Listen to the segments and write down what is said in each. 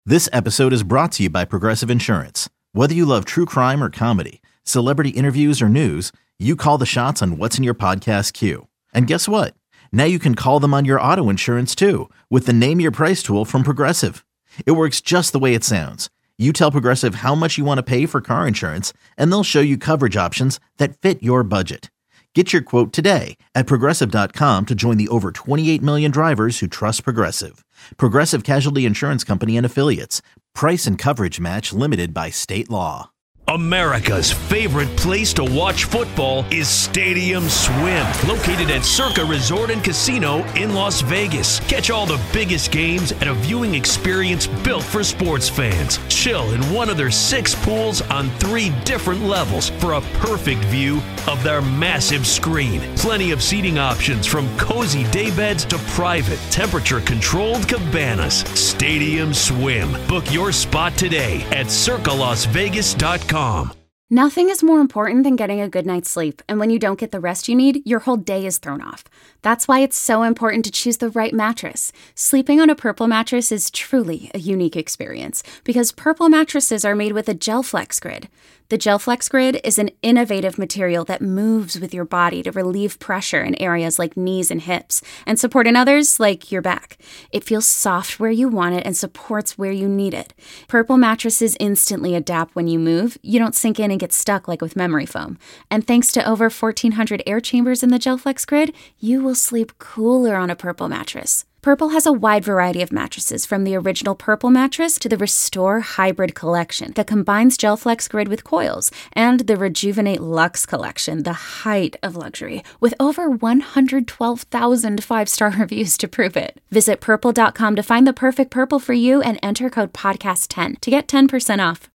This episode is brought to you by Progressive Insurance. Whether you love true crime or comedy, celebrity interviews or news, you call the shots on what's in your podcast queue. And guess what? Now you can call them on your auto insurance too with the Name Your Price tool from Progressive. It works just the way it sounds. You tell Progressive how much you want to pay for car insurance, and they'll show you coverage options that fit your budget. Get your quote today at Progressive.com to join the over 28 million drivers who trust Progressive. Progressive Casualty Insurance Company and Affiliates. Price and coverage match limited by state law. America's favorite place to watch football is Stadium Swim, located at Circa Resort and Casino in Las Vegas. Catch all the biggest games at a viewing experience built for sports fans. Chill in one of their 6 pools on 3 different levels for a perfect view of their massive screen. Plenty of seating options from cozy daybeds to private, temperature-controlled cabanas. Stadium Swim. Book your spot today at circalasvegas.com. Nothing is more important than getting a good night's sleep, and when you don't get the rest you need, your whole day is thrown off. That's why it's so important to choose the right mattress. Sleeping on a Purple mattress is truly a unique experience because Purple mattresses are made with a GelFlex Grid. The GelFlex Grid is an innovative material that moves with your body to relieve pressure in areas like knees and hips and support in others like your back. It feels soft where you want it and supports where you need it. Purple mattresses instantly adapt when you move. You don't sink in and get stuck like with memory foam. And thanks to over 1,400 air chambers in the GelFlex Grid, you will sleep cooler on a Purple mattress. Purple has a wide variety of mattresses, from the original Purple mattress to the Restore Hybrid collection that combines GelFlex Grid with coils, and the Rejuvenate Luxe collection, the height of luxury, with over 112,000 5-star reviews to prove it. Visit purple.com to find the perfect Purple for you and enter code podcast10 to get 10% off.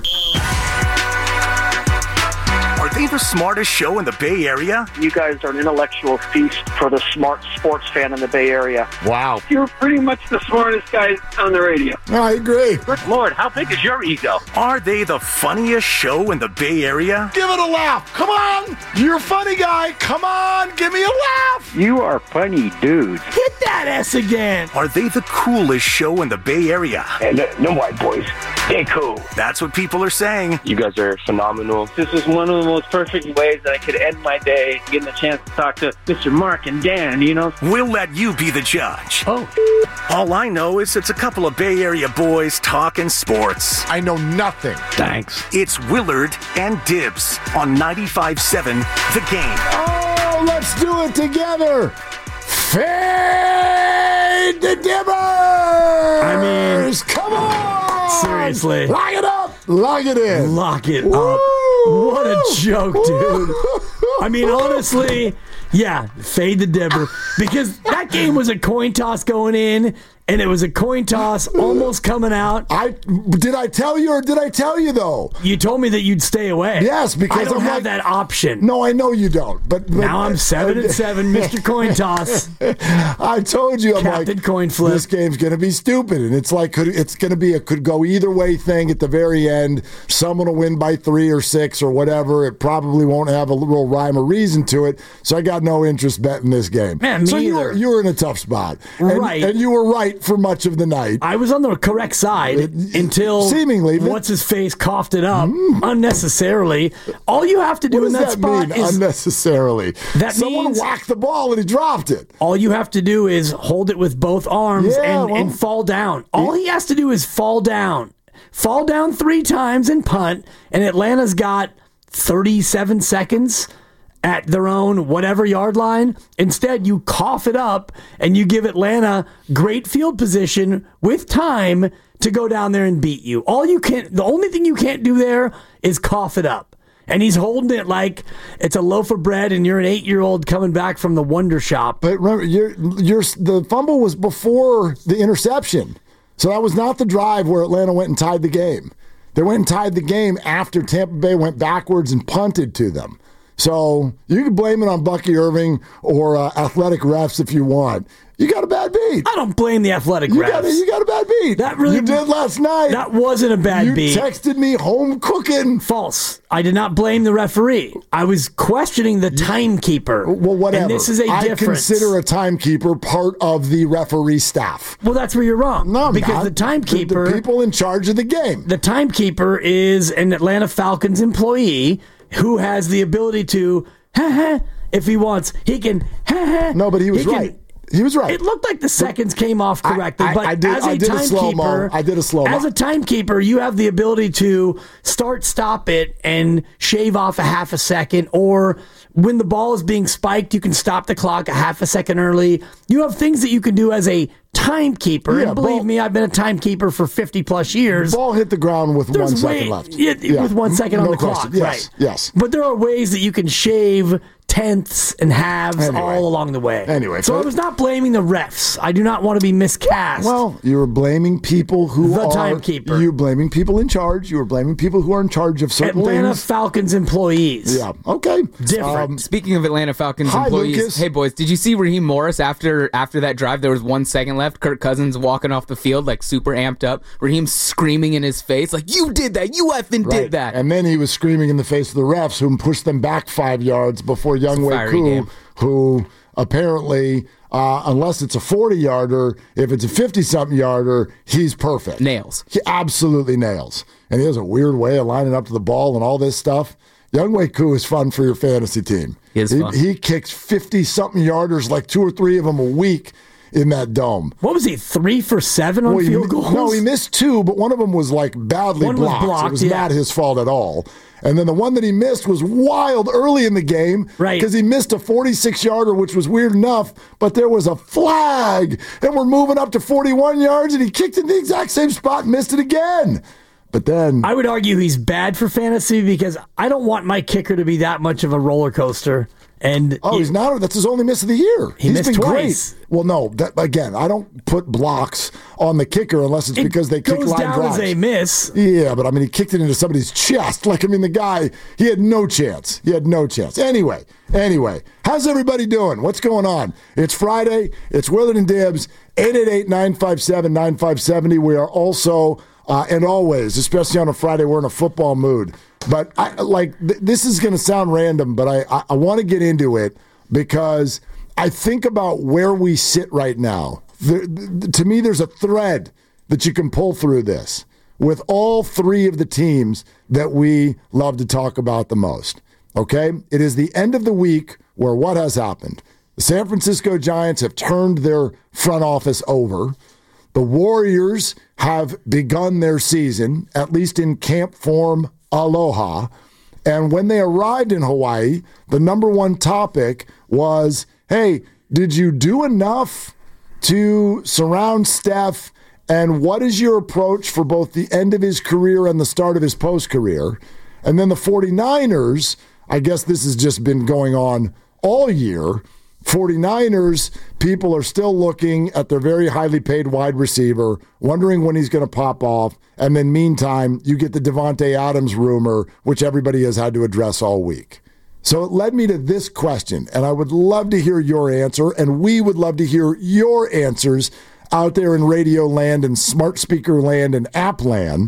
Are they the smartest show in the Bay Area? You guys are an intellectual feast for the smart sports fan in the Bay Area. Wow. You're pretty much the smartest guys on the radio. I agree. Good Lord, how big is your ego? Are they the funniest show in the Bay Area? Give it a laugh. Come on. You're a funny guy. Come on. Give me a laugh. You are funny dudes. Hit that S again. Are they the coolest show in the Bay Area? And no white boys. They cool. That's what people are saying. You guys are phenomenal. This is one of the most perfect ways that I could end my day, getting a chance to talk to Mr. Mark and Dan, you know? We'll let you be the judge. Oh. All I know is it's a couple of Bay Area boys talking sports. I know nothing. Thanks. It's Willard and Dibs on 95.7 The Game. Oh, let's do it together. Fade the Dibbers. I mean, come on. Seriously. Lock it up. Lock it in. Lock it Woo! up. What a joke, dude. I mean, honestly, yeah, fade the Dibber. Because that game was a coin toss going in, and it was a coin toss almost coming out. Did I tell you or did I tell you, though? You told me that you'd stay away. Yes, because I don't have that option. No, I know you don't. But now I'm 7-7, Mr. Coin Toss. I told you, I'm Captain like, Coin Flip. This game's going to be stupid. And it's like, it's going to be a could go either way thing at the very end. Someone will win by 3 or 6 or whatever. It probably won't have a real rhyme or reason to it. So I got no interest betting this game. Man, so me either. you were in a tough spot. Right. And you were right for much of the night. I was on the correct side until seemingly what's-his-face coughed it up unnecessarily. All you have to do in that spot is unnecessarily. Someone means whacked the ball and he dropped it. All you have to do is hold it with both arms and fall down. All he has to do is fall down. Fall down 3 times and punt, and Atlanta's got 37 seconds at their own whatever yard line. Instead, you cough it up and you give Atlanta great field position with time to go down there and beat you. The only thing you can't do there is cough it up. And he's holding it like it's a loaf of bread and you're an 8-year-old coming back from the Wonder Shop. But remember, the fumble was before the interception. So that was not the drive where Atlanta went and tied the game. They went and tied the game after Tampa Bay went backwards and punted to them. So you can blame it on Bucky Irving or athletic refs if you want. You got a bad beat. I don't blame the athletic refs. You got a bad beat. You did last night. That wasn't a bad beat. You texted me home cooking. False. I did not blame the referee. I was questioning the timekeeper. Well, whatever. And this is a difference. I consider a timekeeper part of the referee staff. Well, that's where you're wrong. No, because the timekeeper, the people in charge of the game. The timekeeper is an Atlanta Falcons employee who has the ability to, if he wants, he can, No, but he was right. He was right. It looked like the seconds came off correctly, but I did a slow-mo. As a timekeeper, you have the ability to stop it, and shave off a half a second, or when the ball is being spiked, you can stop the clock a half a second early. You have things that you can do as a timekeeper, and believe me, I've been a timekeeper for 50-plus years. Ball hit the ground with 1 second left. With 1 second on the clock, right. Yes. But there are ways that you can shave tenths and halves all along the way. So I was not blaming the refs. I do not want to be miscast. Well, you were blaming people who are... The timekeeper. You were blaming people in charge. You were blaming people who are in charge of certain Atlanta things. Falcons employees. Yeah, okay. Different. Speaking of Atlanta Falcons employees, Lucas. Hey, boys, did you see Raheem Morris after that drive? There was 1 second left. Kirk Cousins walking off the field, like, super amped up. Raheem screaming in his face, like, you did that. You effing did that. And then he was screaming in the face of the refs, who pushed them back 5 yards before Younghoe Koo, who apparently, unless it's a 40-yarder, if it's a 50-something-yarder, he's perfect. Nails. He absolutely nails. And he has a weird way of lining up to the ball and all this stuff. Younghoe Koo is fun for your fantasy team. He kicks 50-something yarders, like 2 or 3 of them a week in that dome. What was he, 3 for 7 on field goals? No, he missed 2, but one of them was like badly blocked. It was not his fault at all. And then the one that he missed was wild early in the game, right? Because he missed a 46-yarder, which was weird enough, but there was a flag, and we're moving up to 41 yards, and he kicked in the exact same spot and missed it again. But then I would argue he's bad for fantasy because I don't want my kicker to be that much of a roller coaster. And he's not. That's his only miss of the year. He's missed been twice. Great. Well, no. Again, I don't put blocks on the kicker unless it's because they kick line drives. It goes down as a miss. Yeah, but I mean, he kicked it into somebody's chest. Like, I mean, the guy, he had no chance. Anyway, how's everybody doing? What's going on? It's Friday. It's Willard and Dibs. 888-957-9570. We are also, and always, especially on a Friday, we're in a football mood. But this is going to sound random, but I want to get into it because I think about where we sit right now. To me, there's a thread that you can pull through this with all 3 of the teams that we love to talk about the most. Okay? It is the end of the week where what has happened? The San Francisco Giants have turned their front office over. The Warriors have begun their season, at least in camp form. Aloha. And when they arrived in Hawaii, the number one topic was, hey, did you do enough to surround Steph? And what is your approach for both the end of his career and the start of his post-career? And then the 49ers, I guess this has just been going on all year. 49ers, people are still looking at their very highly paid wide receiver, wondering when he's going to pop off. And then meantime, you get the Devontae Adams rumor, which everybody has had to address all week. So it led me to this question, and I would love to hear your answer, and we would love to hear your answers out there in radio land and smart speaker land and app land.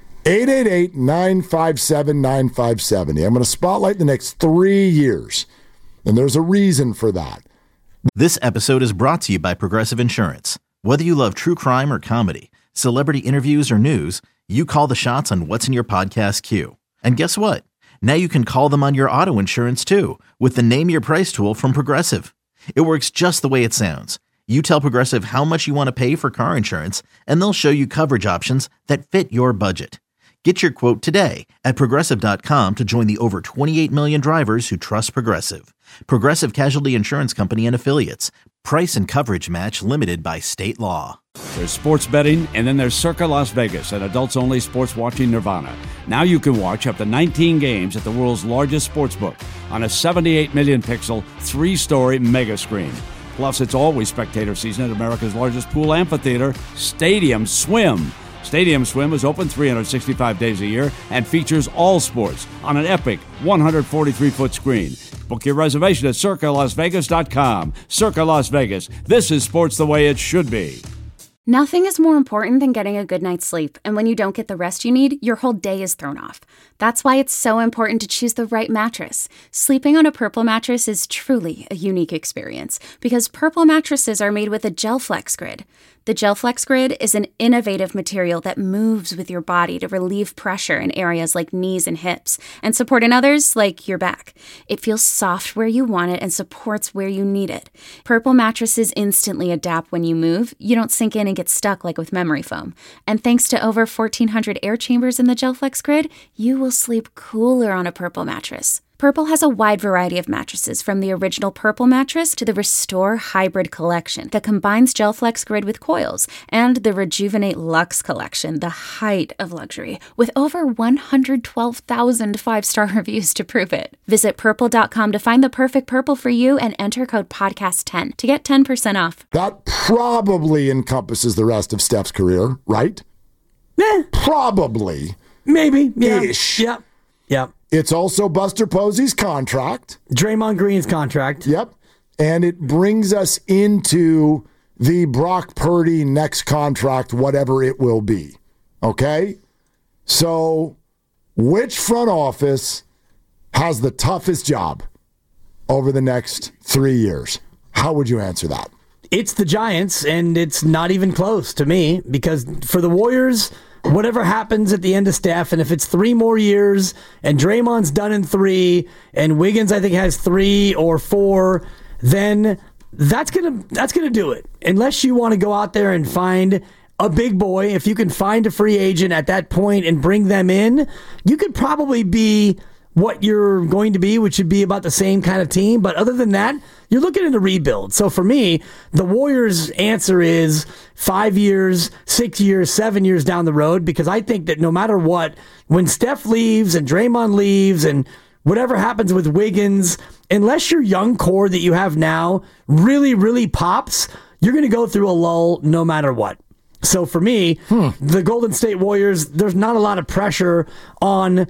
888-957-9570. I'm going to spotlight the next 3 years. And there's a reason for that. This episode is brought to you by Progressive Insurance. Whether you love true crime or comedy, celebrity interviews or news, you call the shots on what's in your podcast queue. And guess what? Now you can call them on your auto insurance too with the Name Your Price tool from Progressive. It works just the way it sounds. You tell Progressive how much you want to pay for car insurance, and they'll show you coverage options that fit your budget. Get your quote today at Progressive.com to join the over 28 million drivers who trust Progressive. Progressive Casualty Insurance Company and Affiliates. Price and coverage match limited by state law. There's sports betting, and then there's Circa Las Vegas, an adults-only sports watching nirvana. Now you can watch up to 19 games at the world's largest sports book on a 78 million pixel, 3-story mega screen. Plus, it's always spectator season at America's largest pool amphitheater, Stadium Swim. Stadium Swim is open 365 days a year and features all sports on an epic 143-foot screen. Book your reservation at CircaLasVegas.com. Circa Las Vegas. This is sports the way it should be. Nothing is more important than getting a good night's sleep, and when you don't get the rest you need, your whole day is thrown off. That's why it's so important to choose the right mattress. Sleeping on a Purple mattress is truly a unique experience because Purple mattresses are made with a GelFlex Grid. The GelFlex Grid is an innovative material that moves with your body to relieve pressure in areas like knees and hips and support in others like your back. It feels soft where you want it and supports where you need it. Purple mattresses instantly adapt when you move. You don't sink in and get stuck like with memory foam. And thanks to over 1,400 air chambers in the GelFlex Grid, you will sleep cooler on a Purple mattress. Purple has a wide variety of mattresses, from the original Purple mattress to the Restore Hybrid collection that combines GelFlex Grid with coils, and the Rejuvenate Luxe collection, the height of luxury, with over 112,000 five-star reviews to prove it. Visit purple.com to find the perfect Purple for you and enter code podcast10 to get 10% off. That probably encompasses the rest of Steph's career, right? Probably. Maybe. Yeah. Ish. Yep. Yep. It's also Buster Posey's contract. Draymond Green's contract. Yep. And it brings us into the Brock Purdy next contract, whatever it will be. Okay? So, which front office has the toughest job over the next 3 years? How would you answer that? It's the Giants, and it's not even close to me, because for the Warriors, whatever happens at the end of Steph, and if it's 3 more years, and Draymond's done in 3, and Wiggins I think has 3 or 4, then that's gonna do it. Unless you want to go out there and find a big boy, if you can find a free agent at that point and bring them in, you could probably be what you're going to be, which would be about the same kind of team. But other than that, you're looking at a rebuild. So for me, the Warriors' answer is 5 years, 6 years, 7 years down the road, because I think that no matter what, when Steph leaves and Draymond leaves and whatever happens with Wiggins, unless your young core that you have now really, really pops, you're going to go through a lull no matter what. So for me, the Golden State Warriors, there's not a lot of pressure on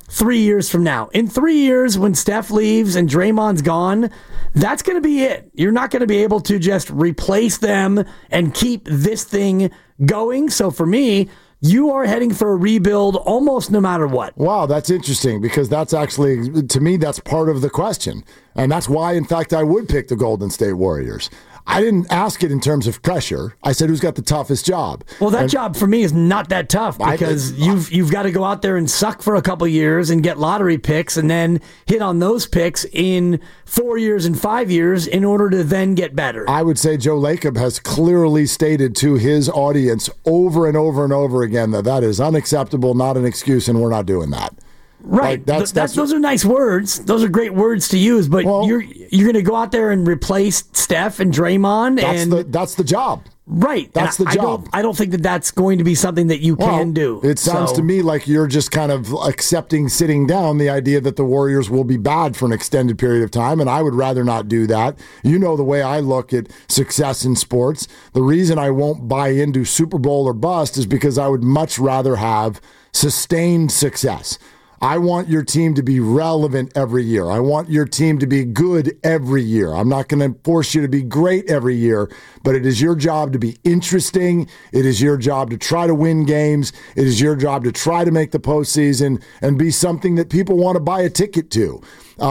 3 years from now. In 3 years, when Steph leaves and Draymond's gone, that's going to be it. You're not going to be able to just replace them and keep this thing going. So for me, you are heading for a rebuild almost no matter what. Wow, that's interesting, because that's actually, to me, that's part of the question. And that's why, in fact, I would pick the Golden State Warriors. I didn't ask it in terms of pressure. I said, who's got the toughest job? Well, that job for me is not that tough, because you've got to go out there and suck for a couple years and get lottery picks and then hit on those picks in 4 years and 5 years in order to then get better. I would say Joe Lacob has clearly stated to his audience over and over and over again that is unacceptable, not an excuse, and we're not doing that. Right. Like those are nice words. Those are great words to use, but you're going to go out there and replace Steph and Draymond. That's the job. Right. That's the job. I don't think that's going to be something that you can do. It sounds to me like you're just kind of accepting, sitting down, the idea that the Warriors will be bad for an extended period of time, and I would rather not do that. You know the way I look at success in sports. The reason I won't buy into Super Bowl or bust is because I would much rather have sustained success. I want your team to be relevant every year. I want your team to be good every year. I'm not going to force you to be great every year, but it is your job to be interesting. It is your job to try to win games. It is your job to try to make the postseason and be something that people want to buy a ticket to.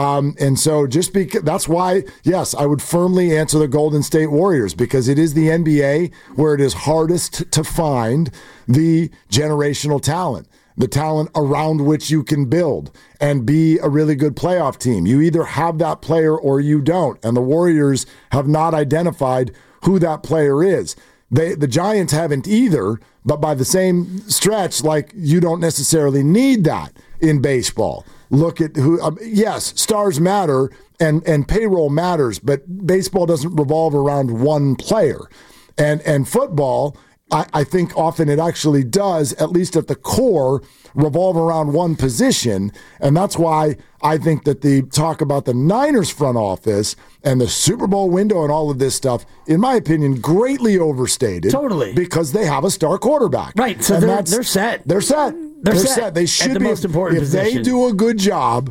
And so just because that's why, yes, I would firmly answer the Golden State Warriors, because it is the NBA where it is hardest to find the generational talent. The talent around which you can build and be a really good playoff team. You either have that player or you don't. And the Warriors have not identified who that player is. The Giants haven't either, but by the same stretch, like, you don't necessarily need that in baseball. Look at who, yes, stars matter and payroll matters, but baseball doesn't revolve around one player. And football, I think often it actually does, at least at the core, revolve around one position. And that's why I think that the talk about the Niners front office and the Super Bowl window and all of this stuff, in my opinion, greatly overstated. Totally. Because they have a star quarterback. Right. So they're set. They're set. They're set. They should at the be most important if position. they do a good job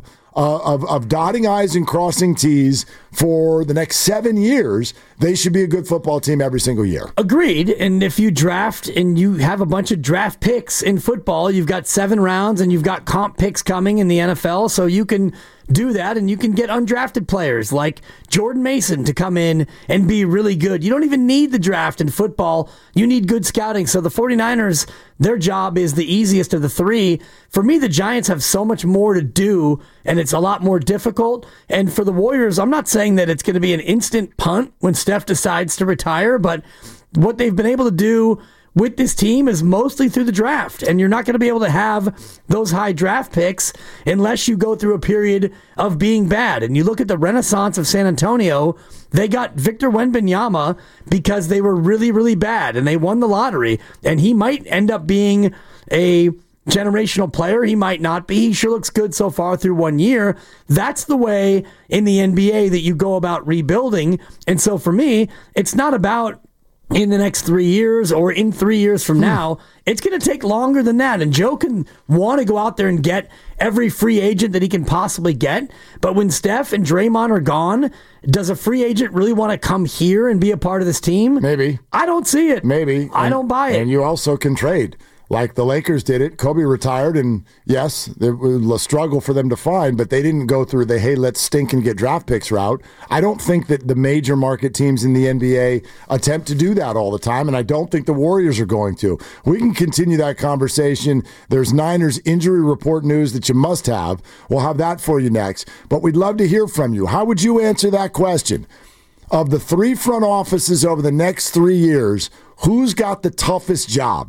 of dotting I's and crossing T's for the next 7 years, they should be a good football team every single year. Agreed. And if you draft and you have a bunch of draft picks in football, you've got 7 rounds and you've got comp picks coming in the NFL, so you can do that and you can get undrafted players like Jordan Mason to come in and be really good. You don't even need the draft in football. You need good scouting. So the 49ers, their job is the easiest of the 3. For me, the Giants have so much more to do and it's a lot more difficult. And for the Warriors, I'm not saying that it's going to be an instant punt when Steph decides to retire, but what they've been able to do with this team is mostly through the draft, and you're not going to be able to have those high draft picks unless you go through a period of being bad. And you look at the renaissance of San Antonio, they got Victor Wembanyama because they were really, really bad, and they won the lottery, and he might end up being a generational player. He might not be. He sure looks good so far through 1 year. That's the way in the NBA that you go about rebuilding. And so for me, it's not about in the next 3 years or in 3 years from now. It's going to take longer than that. And Joe can want to go out there and get every free agent that he can possibly get. But when Steph and Draymond are gone, does a free agent really want to come here and be a part of this team? Maybe. I don't see it. Maybe. I don't buy it. And you also can trade. Like the Lakers did it. Kobe retired, and yes, it was a struggle for them to find, but they didn't go through the, hey, let's stink and get draft picks route. I don't think that the major market teams in the NBA attempt to do that all the time, and I don't think the Warriors are going to. We can continue that conversation. There's Niners injury report news that you must have. We'll have that for you next, but we'd love to hear from you. How would you answer that question? Of the 3 front offices over the next 3 years, who's got the toughest job?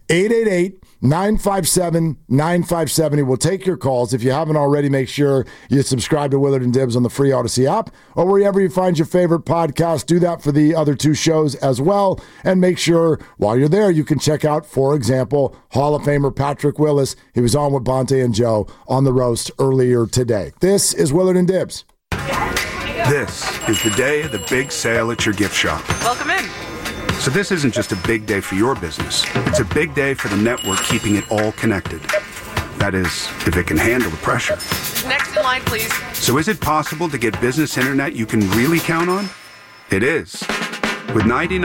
888-957-9570. We'll take your calls. If you haven't already, make sure you subscribe to Willard and Dibs on the free Odyssey app or wherever you find your favorite podcast. Do that for the other 2 shows as well. And make sure while you're there, you can check out, for example, Hall of Famer Patrick Willis. He was on with Bonte and Joe on the roast earlier today. This is Willard and Dibs. This is the day of the big sale at your gift shop. Welcome in. So this isn't just a big day for your business. It's a big day for the network keeping it all connected. That is, if it can handle the pressure. Next in line, please. So is it possible to get business internet you can really count on? It is. With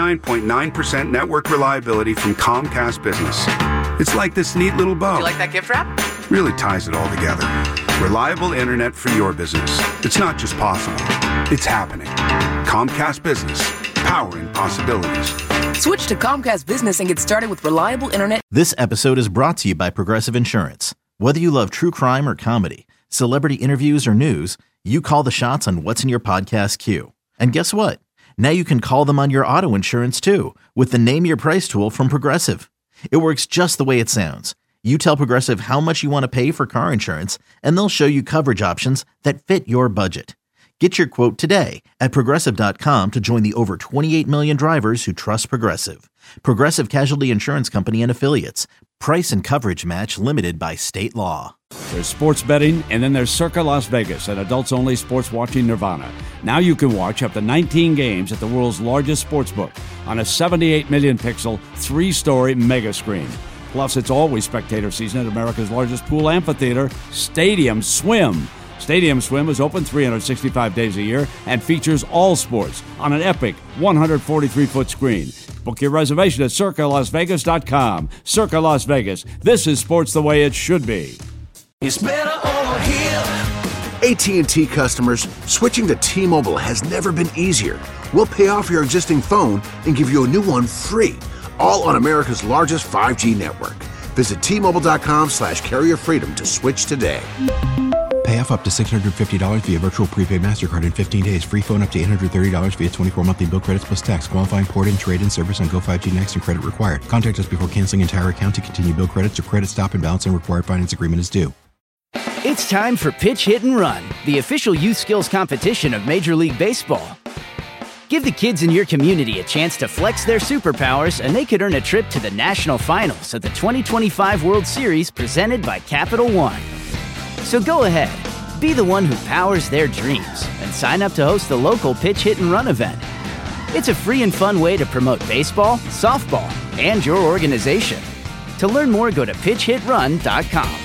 99.9% network reliability from Comcast Business. It's like this neat little bow. Do you like that gift wrap? Really ties it all together. Reliable internet for your business. It's not just possible. It's happening. Comcast Business. Powering possibilities. Switch to Comcast Business and get started with reliable internet. This episode is brought to you by Progressive Insurance. Whether you love true crime or comedy, celebrity interviews or news, you call the shots on what's in your podcast queue. And guess what? Now you can call them on your auto insurance too with the Name Your Price tool from Progressive. It works just the way it sounds. You tell Progressive how much you want to pay for car insurance, and they'll show you coverage options that fit your budget. Get your quote today at Progressive.com to join the over 28 million drivers who trust Progressive. Progressive Casualty Insurance Company and Affiliates. Price and coverage match limited by state law. There's sports betting, and then there's Circa Las Vegas, an adults-only sports watching nirvana. Now you can watch up to 19 games at the world's largest sportsbook on a 78 million pixel, 3-story mega screen. Plus, it's always spectator season at America's largest pool amphitheater, Stadium Swim. Stadium Swim is open 365 days a year and features all sports on an epic 143-foot screen. Book your reservation at CircaLasVegas.com. Circa Las Vegas. This is sports the way it should be. It's better over here. AT&T customers, switching to T-Mobile has never been easier. We'll pay off your existing phone and give you a new one free, all on America's largest 5G network. Visit T-Mobile.com/carrierfreedom to switch today. Pay off up to $650 via virtual prepaid MasterCard in 15 days. Free phone up to $830 via 24 monthly bill credits plus tax. Qualifying port and trade-in service on Go5G Next and credit required. Contact us before canceling entire account to continue bill credits or credit stop and balance and required finance agreement is due. It's time for Pitch, Hit, and Run, the official youth skills competition of Major League Baseball. Give the kids in your community a chance to flex their superpowers, and they could earn a trip to the national finals of the 2025 World Series presented by Capital One. So go ahead, be the one who powers their dreams, and sign up to host the local pitch, hit, and run event. It's a free and fun way to promote baseball, softball, and your organization. To learn more, go to pitchhitrun.com.